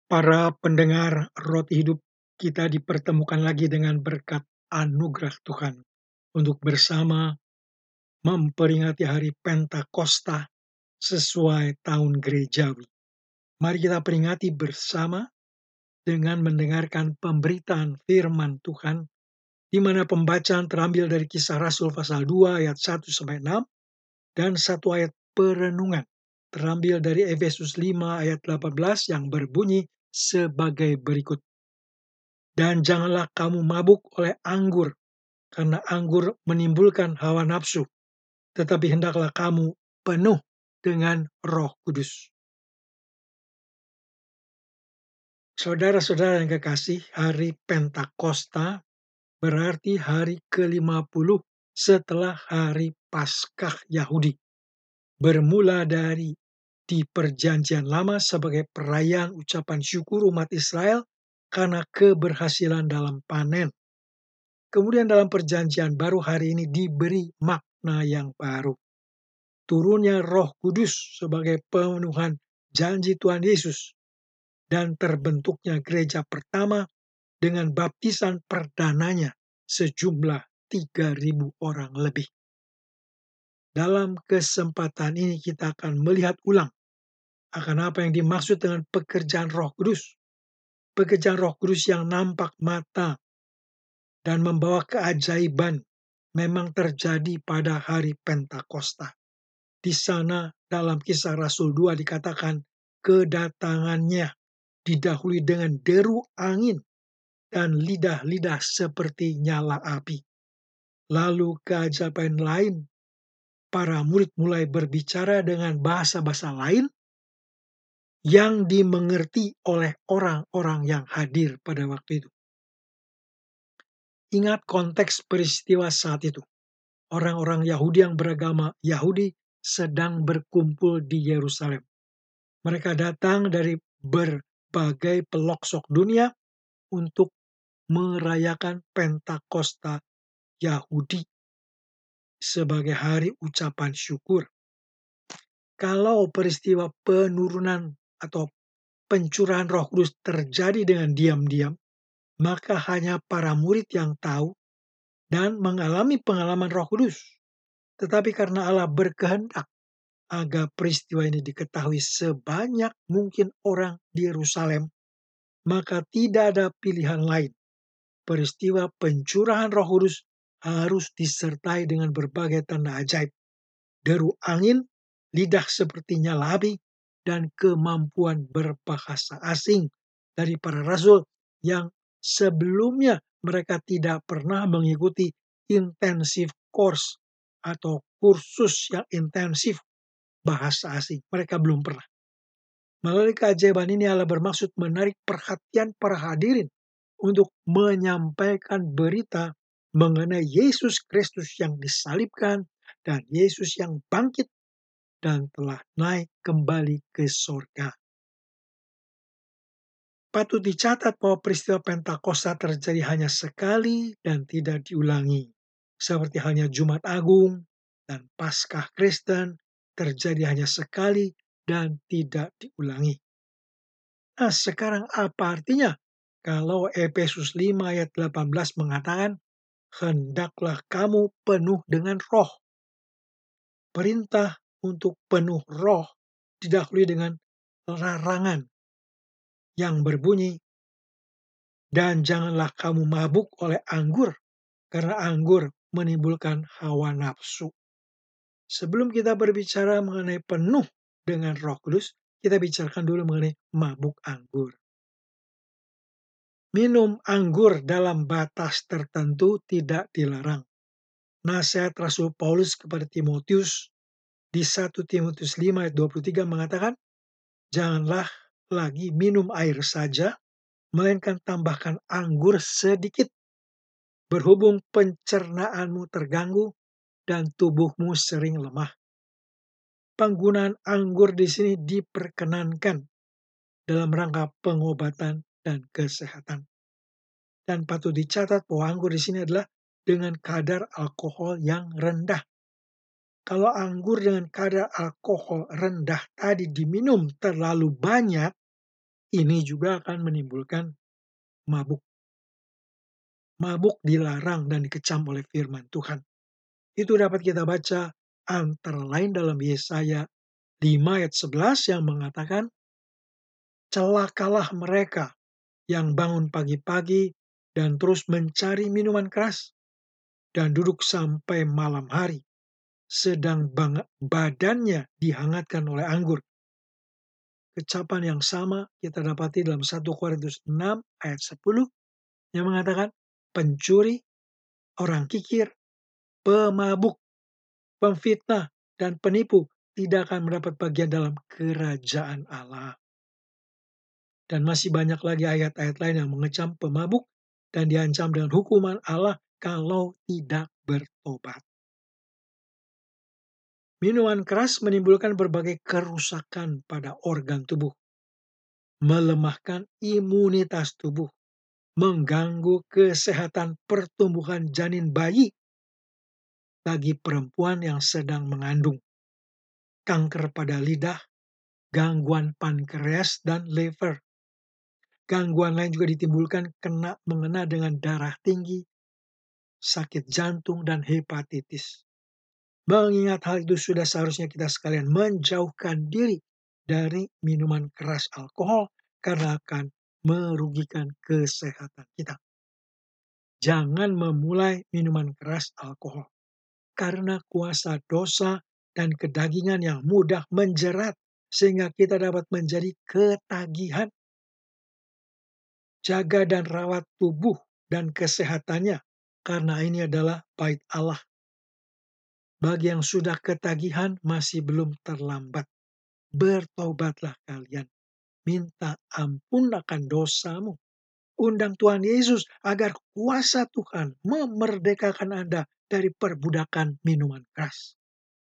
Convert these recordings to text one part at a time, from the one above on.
Para pendengar Roti Hidup, kita dipertemukan lagi dengan berkat anugerah Tuhan untuk bersama memperingati hari Pentakosta sesuai tahun gerejawi. Mari kita peringati bersama dengan mendengarkan pemberitaan firman Tuhan, di mana pembacaan terambil dari Kisah Rasul pasal 2 ayat 1-6 dan satu ayat perenungan terambil dari Efesus 5 ayat 18 yang berbunyi sebagai berikut. Dan janganlah kamu mabuk oleh anggur, karena anggur menimbulkan hawa nafsu, tetapi hendaklah kamu penuh dengan Roh Kudus. Saudara-saudara yang kekasih, hari Pentakosta berarti hari ke-50 setelah hari Paskah Yahudi. Bermula dari di Perjanjian Lama sebagai perayaan ucapan syukur umat Israel karena keberhasilan dalam panen. Kemudian dalam Perjanjian Baru hari ini diberi makna yang baru. Turunnya Roh Kudus sebagai pemenuhan janji Tuhan Yesus dan terbentuknya gereja pertama dengan baptisan perdananya sejumlah 3.000 orang lebih. Dalam kesempatan ini kita akan melihat ulang akan apa yang dimaksud dengan pekerjaan Roh Kudus. Pekerjaan Roh Kudus yang nampak mata dan membawa keajaiban memang terjadi pada hari Pentakosta. Di sana dalam Kisah Rasul 2 dikatakan kedatangannya didahului dengan deru angin dan lidah-lidah seperti nyala api. Lalu keajaiban lain, para murid mulai berbicara dengan bahasa-bahasa lain yang dimengerti oleh orang-orang yang hadir pada waktu itu. Ingat konteks peristiwa saat itu. Orang-orang Yahudi yang beragama Yahudi sedang berkumpul di Yerusalem. Mereka datang dari berbagai pelosok dunia untuk merayakan Pentakosta Yahudi sebagai hari ucapan syukur. Kalau peristiwa penurunan atau pencurahan Roh Kudus terjadi dengan diam-diam, maka hanya para murid yang tahu dan mengalami pengalaman Roh Kudus. Tetapi karena Allah berkehendak agar peristiwa ini diketahui sebanyak mungkin orang di Yerusalem, maka tidak ada pilihan lain. Peristiwa pencurahan Roh Kudus harus disertai dengan berbagai tanda ajaib. Deru angin, lidah seperti nyala api, dan kemampuan berbahasa asing dari para rasul yang sebelumnya mereka tidak pernah mengikuti intensif course atau kursus yang intensif bahasa asing. Mereka belum pernah. Melalui keajaiban ini Allah bermaksud menarik perhatian para hadirin untuk menyampaikan berita mengenai Yesus Kristus yang disalibkan dan Yesus yang bangkit dan telah naik kembali ke sorga. Patut dicatat bahwa peristiwa Pentakosta terjadi hanya sekali dan tidak diulangi. Seperti halnya Jumat Agung dan Paskah Kristen terjadi hanya sekali dan tidak diulangi. Nah, sekarang apa artinya kalau Efesus 5 ayat 18 mengatakan, hendaklah kamu penuh dengan roh. Perintah untuk penuh roh didahului dengan larangan yang berbunyi, dan janganlah kamu mabuk oleh anggur, karena anggur menimbulkan hawa nafsu. Sebelum kita berbicara mengenai penuh dengan Roh Kudus, kita bicarakan dulu mengenai mabuk anggur. Minum anggur dalam batas tertentu tidak dilarang. Nasihat Rasul Paulus kepada Timotius di 1 Timotius 5 ayat 23 mengatakan, janganlah lagi minum air saja, melainkan tambahkan anggur sedikit. Berhubung pencernaanmu terganggu dan tubuhmu sering lemah. Penggunaan anggur di sini diperkenankan dalam rangka pengobatan dan kesehatan. Dan patut dicatat bahwa anggur di sini adalah dengan kadar alkohol yang rendah. Kalau anggur dengan kadar alkohol rendah tadi diminum terlalu banyak, Ini juga akan menimbulkan mabuk. Mabuk dilarang dan dikecam oleh firman Tuhan. Itu dapat kita baca antara lain dalam Yesaya 5 ayat 11 yang mengatakan, celakalah mereka yang bangun pagi-pagi dan terus mencari minuman keras dan duduk sampai malam hari, sedang badannya dihangatkan oleh anggur. Kecapan yang sama kita dapati dalam 1 Korintus 6 ayat 10 yang mengatakan, pencuri, orang kikir, pemabuk, pemfitnah, dan penipu tidak akan mendapat bagian dalam kerajaan Allah. Dan masih banyak lagi ayat-ayat lain yang mengecam pemabuk dan diancam dengan hukuman Allah kalau tidak bertobat. Minuman keras menimbulkan berbagai kerusakan pada organ tubuh, melemahkan imunitas tubuh, mengganggu kesehatan pertumbuhan janin bayi bagi perempuan yang sedang mengandung, kanker pada lidah, gangguan pankreas dan liver. Gangguan lain juga ditimbulkan mengena dengan darah tinggi, sakit jantung, dan hepatitis. Mengingat hal itu sudah seharusnya kita sekalian menjauhkan diri dari minuman keras alkohol karena akan merugikan kesehatan kita. Jangan memulai minuman keras alkohol karena kuasa dosa dan kedagingan yang mudah menjerat sehingga kita dapat menjadi ketagihan. Jaga dan rawat tubuh dan kesehatannya karena ini adalah bait Allah. Bagi yang sudah ketagihan masih belum terlambat. Bertobatlah kalian. Minta ampun akan dosamu. Undang Tuhan Yesus agar kuasa Tuhan memerdekakan Anda dari perbudakan minuman keras.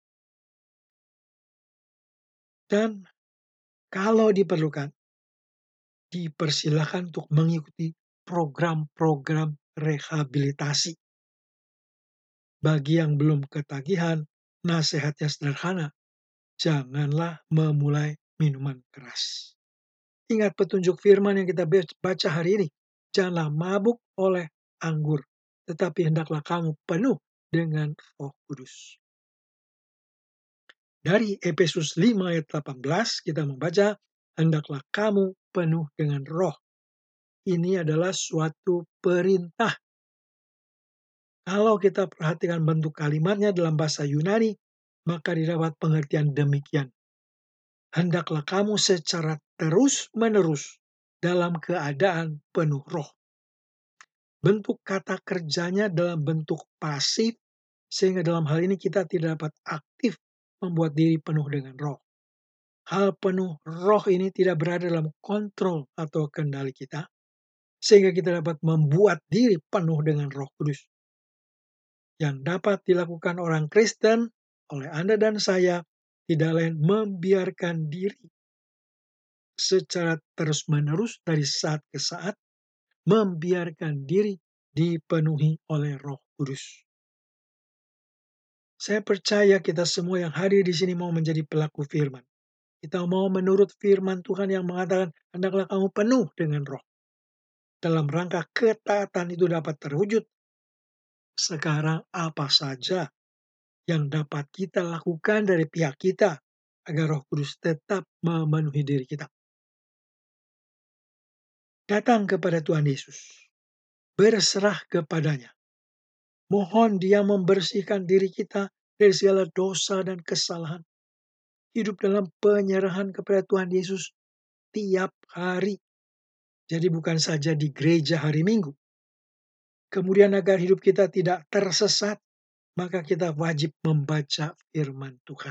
Dan kalau diperlukan, dipersilakan untuk mengikuti program-program rehabilitasi. Bagi yang belum ketagihan, nasihatnya sederhana. Janganlah memulai minuman keras. Ingat petunjuk firman yang kita baca hari ini. Janganlah mabuk oleh anggur, tetapi hendaklah kamu penuh dengan Roh Kudus. Dari Efesus 5 ayat 18 kita membaca, hendaklah kamu penuh dengan roh. Ini adalah suatu perintah. Kalau kita perhatikan bentuk kalimatnya dalam bahasa Yunani, maka didapat pengertian demikian. Hendaklah kamu secara terus-menerus dalam keadaan penuh roh. Bentuk kata kerjanya dalam bentuk pasif, sehingga dalam hal ini kita tidak dapat aktif membuat diri penuh dengan roh. Hal penuh roh ini tidak berada dalam kontrol atau kendali kita, sehingga kita dapat membuat diri penuh dengan Roh Kudus. Yang dapat dilakukan orang Kristen oleh Anda dan saya tidak lain membiarkan diri secara terus-menerus dari saat ke saat, membiarkan diri dipenuhi oleh Roh Kudus. Saya percaya kita semua yang hadir di sini mau menjadi pelaku firman. Kita mau menurut firman Tuhan yang mengatakan, hendaklah kamu penuh dengan roh. Dalam rangka ketaatan itu dapat terwujud. Sekarang apa saja yang dapat kita lakukan dari pihak kita agar Roh Kudus tetap memenuhi diri kita? Datang kepada Tuhan Yesus. Berserah kepadanya. Mohon Dia membersihkan diri kita dari segala dosa dan kesalahan. Hidup dalam penyerahan kepada Tuhan Yesus tiap hari. Jadi bukan saja di gereja hari Minggu. Kemudian agar hidup kita tidak tersesat, maka kita wajib membaca firman Tuhan.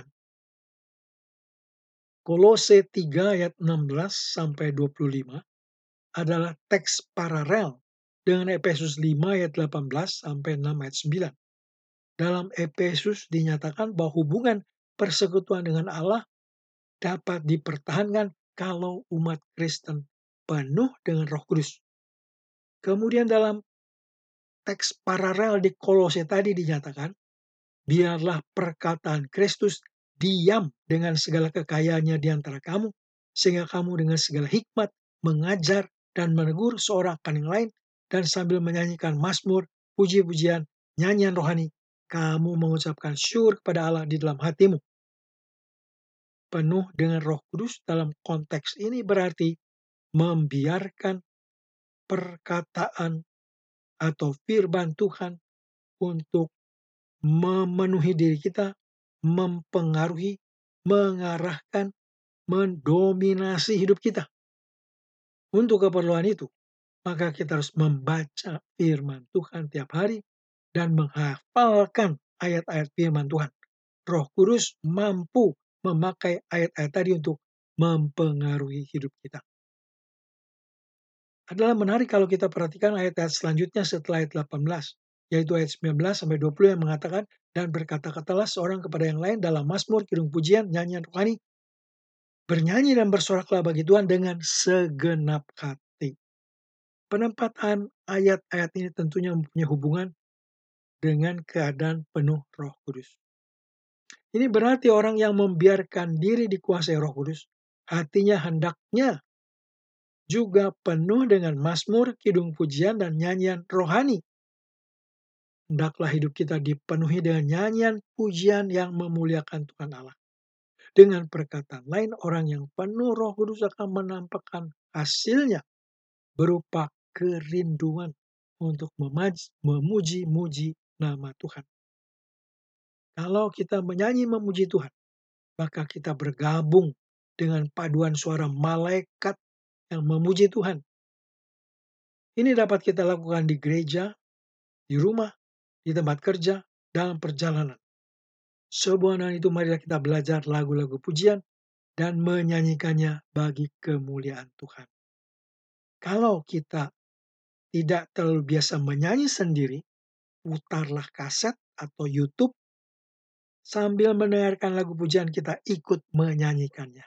Kolose 3 ayat 16 sampai 25 adalah teks paralel dengan Efesus 5 ayat 18 sampai 6 ayat 9. Dalam Efesus dinyatakan bahwa hubungan persekutuan dengan Allah dapat dipertahankan kalau umat Kristen penuh dengan Roh Kudus. Kemudian dalam teks paralel di Kolose tadi dinyatakan, biarlah perkataan Kristus diam dengan segala kekayaannya di antara kamu, sehingga kamu dengan segala hikmat mengajar, dan menegur seorang akan yang lain, dan sambil menyanyikan mazmur, puji-pujian, nyanyian rohani, kamu mengucapkan syukur kepada Allah di dalam hatimu. Penuh dengan Roh Kudus dalam konteks ini berarti membiarkan perkataan atau firman Tuhan untuk memenuhi diri kita, mempengaruhi, mengarahkan, mendominasi hidup kita. Untuk keperluan itu, maka kita harus membaca firman Tuhan tiap hari dan menghafalkan ayat-ayat firman Tuhan. Roh Kudus mampu memakai ayat-ayat tadi untuk mempengaruhi hidup kita. Adalah menarik kalau kita perhatikan ayat-ayat selanjutnya setelah ayat 18, yaitu ayat 19-20 yang mengatakan, dan berkata-katalah seorang kepada yang lain dalam mazmur, kidung pujian, nyanyian rohani, bernyanyi dan bersoraklah bagi Tuhan dengan segenap hati. Penempatan ayat-ayat ini tentunya mempunyai hubungan dengan keadaan penuh Roh Kudus. Ini berarti orang yang membiarkan diri dikuasai Roh Kudus, hatinya hendaknya juga penuh dengan mazmur, kidung pujian, dan nyanyian rohani. Hendaklah hidup kita dipenuhi dengan nyanyian pujian yang memuliakan Tuhan Allah. Dengan perkataan lain, orang yang penuh Roh Kudus akan menampakkan hasilnya berupa kerinduan untuk memuji-muji nama Tuhan. Kalau kita menyanyi memuji Tuhan, maka kita bergabung dengan paduan suara malaikat yang memuji Tuhan. Ini dapat kita lakukan di gereja, di rumah, di tempat kerja, dalam perjalanan. Sebab itu marilah kita belajar lagu-lagu pujian dan menyanyikannya bagi kemuliaan Tuhan. Kalau kita tidak terlalu biasa menyanyi sendiri, putarlah kaset atau YouTube sambil mendengarkan lagu pujian, kita ikut menyanyikannya.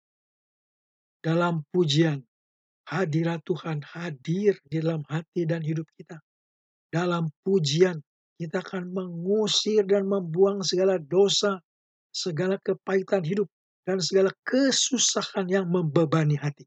Dalam pujian, hadirat Tuhan hadir di dalam hati dan hidup kita. Dalam pujian, kita akan mengusir dan membuang segala dosa, segala kepahitan hidup, dan segala kesusahan yang membebani hati.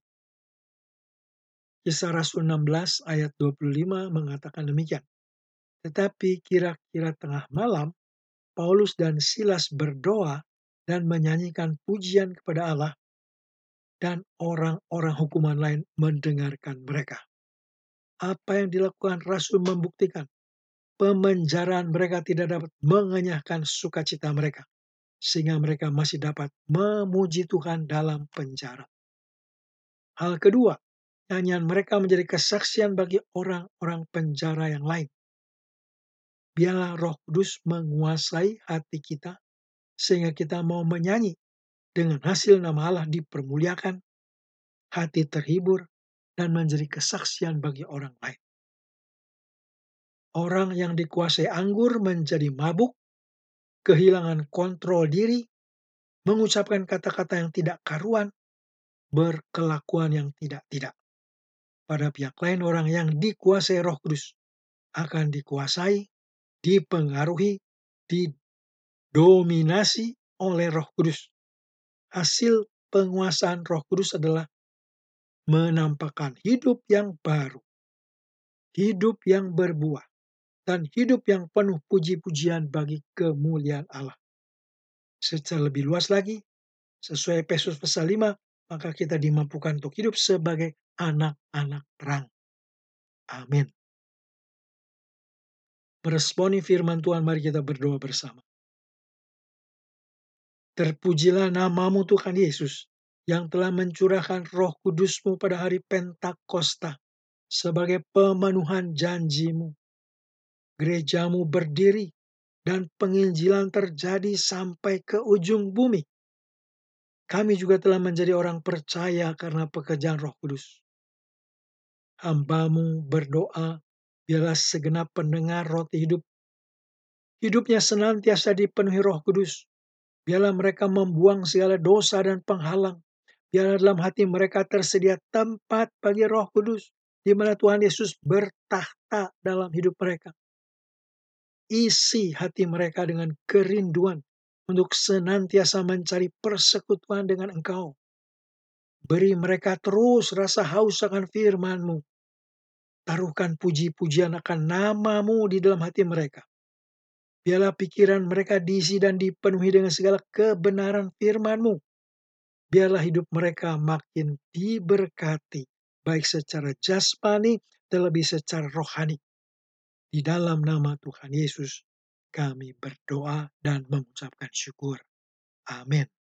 Kisah Rasul 16 ayat 25 mengatakan demikian. Tetapi kira-kira tengah malam, Paulus dan Silas berdoa dan menyanyikan pujian kepada Allah, dan orang-orang hukuman lain mendengarkan mereka. Apa yang dilakukan Rasul membuktikan pemenjaraan mereka tidak dapat mengenyahkan sukacita mereka, sehingga mereka masih dapat memuji Tuhan dalam penjara. Hal kedua, nyanyian mereka menjadi kesaksian bagi orang-orang penjara yang lain. Biarlah Roh Kudus menguasai hati kita, sehingga kita mau menyanyi dengan hasil nama Allah dipermuliakan, hati terhibur, dan menjadi kesaksian bagi orang lain. Orang yang dikuasai anggur menjadi mabuk, kehilangan kontrol diri, mengucapkan kata-kata yang tidak karuan, berkelakuan yang tidak-tidak. Pada pihak lain, orang yang dikuasai Roh Kudus akan dikuasai, dipengaruhi, didominasi oleh Roh Kudus. Hasil penguasaan Roh Kudus adalah menampakkan hidup yang baru, hidup yang berbuah, dan hidup yang penuh puji-pujian bagi kemuliaan Allah. Secara lebih luas lagi, sesuai Efesus pasal 5, maka kita dimampukan untuk hidup sebagai anak-anak terang. Amin. Meresponi firman Tuhan, mari kita berdoa bersama. Terpujilah namamu Tuhan Yesus, yang telah mencurahkan Roh Kudus-Mu pada hari Pentakosta sebagai pemenuhan janji-Mu. Gereja-Mu berdiri dan penginjilan terjadi sampai ke ujung bumi. Kami juga telah menjadi orang percaya karena pekerjaan Roh Kudus. Hamba-Mu berdoa, biarlah segenap pendengar roti hidup, hidupnya senantiasa dipenuhi Roh Kudus. Biarlah mereka membuang segala dosa dan penghalang. Biarlah dalam hati mereka tersedia tempat bagi Roh Kudus, di mana Tuhan Yesus bertahta dalam hidup mereka. Isi hati mereka dengan kerinduan untuk senantiasa mencari persekutuan dengan Engkau. Beri mereka terus rasa haus akan firman-Mu. Taruhkan puji-pujian akan nama-Mu di dalam hati mereka. Biarlah pikiran mereka diisi dan dipenuhi dengan segala kebenaran firman-Mu. Biarlah hidup mereka makin diberkati, baik secara jasmani terlebih secara rohani. Di dalam nama Tuhan Yesus, kami berdoa dan mengucapkan syukur. Amin.